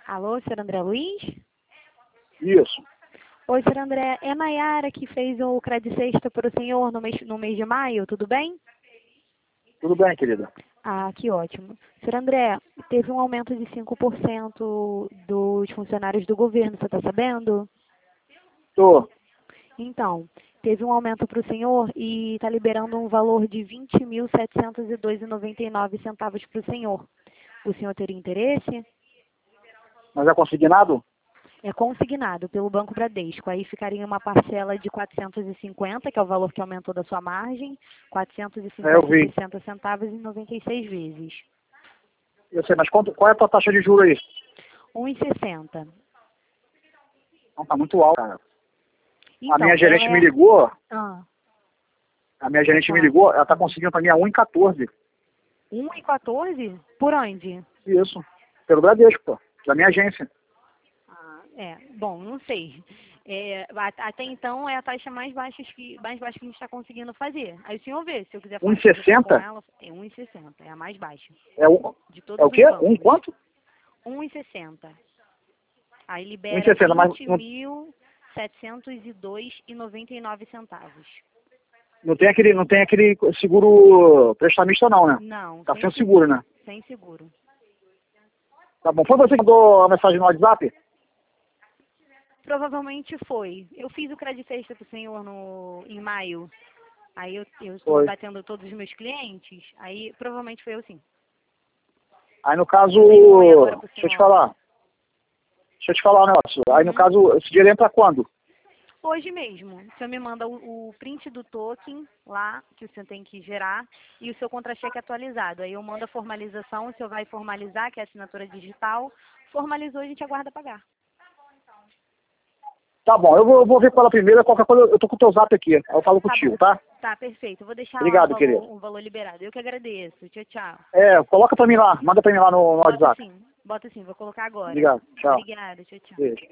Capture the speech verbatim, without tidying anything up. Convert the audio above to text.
Alô, senhor André Luiz? Isso. Oi, senhor André. É Nayara que fez o Cred Sexta para o senhor no mês, no mês de maio, tudo bem? Tudo bem, querida? Ah, que ótimo. Senhor André, teve um aumento de cinco por cento dos funcionários do governo, você está sabendo? Tô. Então, teve um aumento para o senhor e está liberando um valor de vinte mil setecentos e dois reais e noventa e nove centavos para o senhor. O senhor teria interesse? Mas é consignado? É consignado pelo Banco Bradesco. Aí ficaria uma parcela de quatrocentos e cinquenta, que é o valor que aumentou da sua margem, quatrocentos e É, eu cinquenta e vi. sessenta centavos em noventa e seis vezes. Eu sei, mas quanto, qual é a tua taxa de juros aí? um vírgula sessenta. Não, tá muito alto, cara. Então, a minha gerente ela me é... ligou, Ah, a minha gerente me tá. ligou, ela tá conseguindo pra mim a um vírgula quatorze. um vírgula quatorze? Por onde? Isso. Pelo Bradesco, pô. Da minha agência. Ah, é. Bom, não sei. É, a- até então é a taxa mais baixa que, mais baixa que a gente está conseguindo fazer. Aí o senhor vê, se eu quiser um fazer vírgula negociação com sessenta? ela, é um vírgula sessenta, é a mais baixa É, um, de é todos o os quê? Um bancos. quanto? um vírgula sessenta. Aí um libera vírgula sessenta, mas vinte não, mil setecentos e dois reais e noventa e nove centavos. não tem aquele, não tem aquele seguro prestamista não, né? Não, Tá sem sem seguro, né? Sem seguro. Tá bom. Foi você que mandou a mensagem no WhatsApp? Provavelmente foi. Eu fiz o Credit Sexta para o senhor no, em maio. Aí eu eu estou Foi. batendo todos os meus clientes. Aí provavelmente foi eu sim. Aí no caso, Eu dei um oi agora pro deixa eu te senhor. falar. Deixa eu te falar um negócio. Aí no Uhum. caso, esse dinheiro entra quando? Hoje mesmo, o senhor me manda o, o print do token lá, que o senhor tem que gerar, e o seu contra-cheque atualizado. Aí eu mando a formalização, o senhor vai formalizar, que é a assinatura digital. Formalizou, a gente aguarda pagar. Tá bom, eu vou, eu vou ver com ela primeiro, qualquer coisa, eu tô com o teu zap aqui, aí eu falo Tá contigo, bom. tá? Tá, perfeito. Eu vou deixar lá o Obrigado, querido. valor, o valor liberado. Eu que agradeço. Tchau, tchau. É, coloca pra mim lá, manda pra mim lá no, no Bota WhatsApp. sim. Bota sim, vou colocar agora. Obrigado, tchau. Obrigada, tchau, tchau. Beijo.